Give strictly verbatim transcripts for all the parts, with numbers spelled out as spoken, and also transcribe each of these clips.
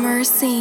mercy.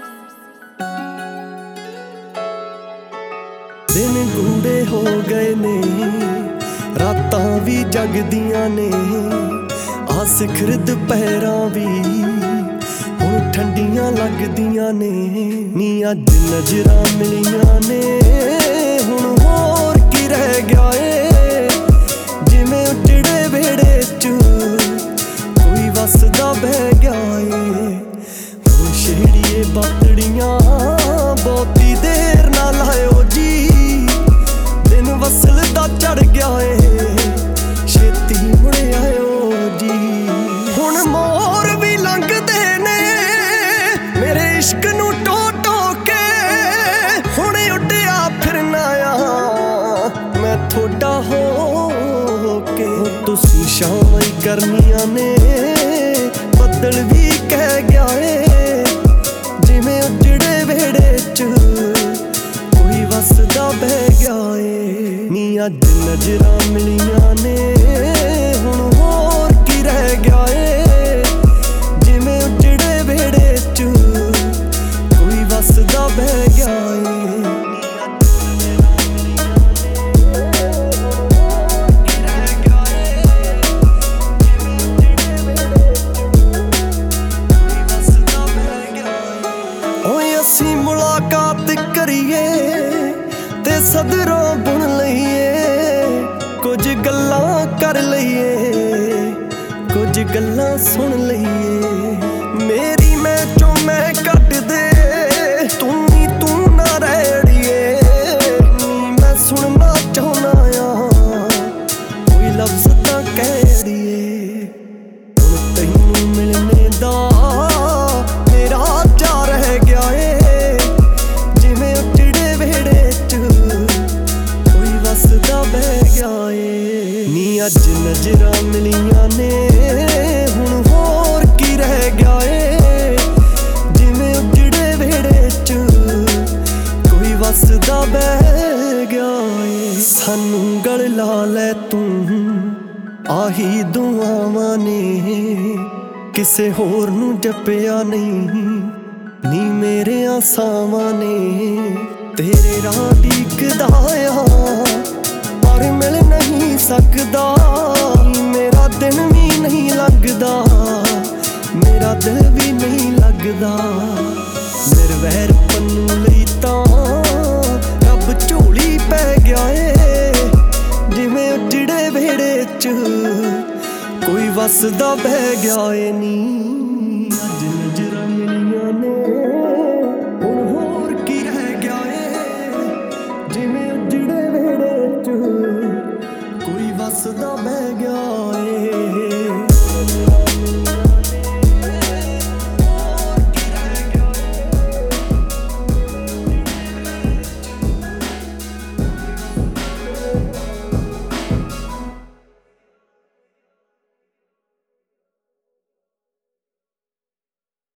दिन गूढ़े हो गए ने, रातां भी जगदियां ने, आ सिखर दुपहरां भी हुण ठंडियां लगदियां ने। नी अज नजरां मिलियां ने, हुण होर की रह गया ए, जिवें उजड़े वेड़े च कोई वसदा बह गया ए। हुण छेड़िए बातड़ियां बहुती देर ना लायो जी, दिन वसल दा चढ़ गया ए, छेती मुड़ आयो जी। हुण मोर भी लंघदे ने मेरे इश्क नू टो टो के, हुण उड्डिया फिरना आ मैं थोड़ा हो के। तुसी शामां ही करनियां ने, बदल भी कह गया ए, जिवें उजड़े वेड़े च कोई वसदा बह गया ए। नी अज नजरां मिलियां ने, हुण होर की रह गया ए, जिवें उजड़े वेड़े च कोई वसदा बह गया ए। असी मुलाकात करिए ते सदरों बुन लईए, कुछ गल्लां कर लईए, कुछ गल्लां सुन लईए। मेरी मैं चो मैं कट दे, तू ही तू ना रैड़िए। मैं सुनना चाहना आ कोई लफ्ज़ तां कह दिए। हुण तैनूं मिलने दा मेरा चा रह गया ए, अज नजरां मिलियां ने, हुण होर की रह गया ए, जिवें उजड़े वेड़े च कोई वसदा बह गया ए। सानू गल ला लै तू आही दुआवां ने, किसे होर नू जप्पिया नहीं नी मेरे आसावां ने। तेरे राह डीकदा आ पर मिल नहीं सकदा, मेरा दिन भी नहीं लगदा, मेरा दिल भी नहीं लगदा। निर्वैर पन्नू लई तां रब झोली पै गया ए, जिवें उजड़े वेड़े च कोई वसदा बह गया ए नी।